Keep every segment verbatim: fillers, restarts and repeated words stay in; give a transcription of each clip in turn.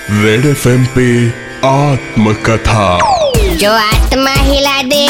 Red F M पे आत्मकथा, जो आत्मा हिला दे।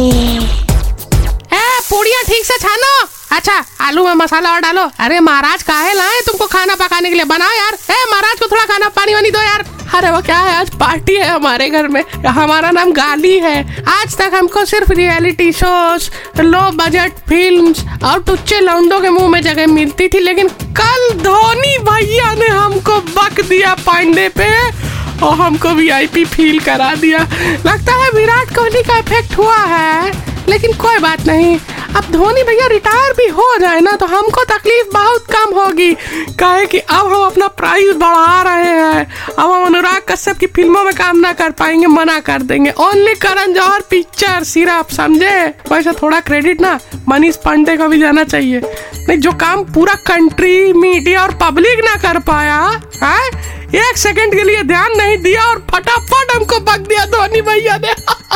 पूड़ियाँ ठीक से छानो। अच्छा, आलू में मसाला और डालो। अरे महाराज काहे लाए तुमको खाना पकाने के लिए? बनाओ यार। ए महाराज को थोड़ा खाना पानी वानी दो यार। अरे वो क्या है, आज पार्टी है हमारे घर में। हमारा नाम गाली है। आज तक हमको सिर्फ reality shows, low budget films और टुच्चे लौंडों के मुंह में जगह मिलती थी, लेकिन कल धोनी भैया ने हमको बक दिया पांडे पे और हमको वी आई पी फील करा दिया। लगता है विराट कोहली का इफेक्ट हुआ है, लेकिन कोई बात नहीं। अब धोनी भैया रिटायर भी हो जाए ना तो हमको तकलीफ बहुत कम होगी, काहे कि अब हम अपना प्राइस बढ़ा रहे हैं। अब हम अनुराग कश्यप की फिल्मों में काम ना कर पाएंगे, मना कर देंगे। ओनली करण जौहर पिक्चर सिर्फ, समझे? वैसे थोड़ा क्रेडिट ना मनीष पांडे को भी जाना चाहिए। नहीं, जो काम पूरा कंट्री, मीडिया और पब्लिक ना कर पाया है, एक सेकंड के लिए ध्यान नहीं दिया और फटाफट हमको बक दिया धोनी भैया ने।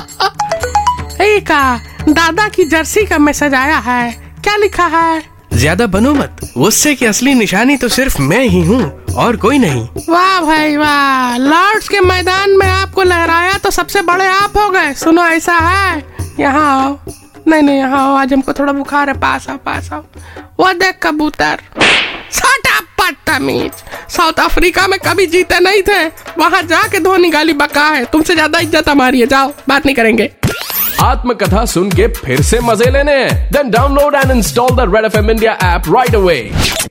का दादा की जर्सी का मैसेज आया है। क्या लिखा है? ज्यादा बनो मत, गुस्से की असली निशानी तो सिर्फ मैं ही हूँ और कोई नहीं। वाह भाई वाह, लॉर्ड्स के मैदान में आपको लहराया तो सबसे बड़े आप हो गए। सुनो, ऐसा है, यहाँ आओ। नहीं नहीं, यहाँ आओ, आज हमको थोड़ा बुखार है। पास आओ, पास आओ। वो देख कबूतर, बदतमीज। साउथ अफ्रीका में कभी जीते नहीं थे, वहाँ जाके धोनी गाली बका है। तुमसे ज्यादा इज्जत हमारी है। जाओ, बात नहीं करेंगे। आत्मकथा सुन के फिर से मजे लेने हैं? Then download and install the Red F M India app right away.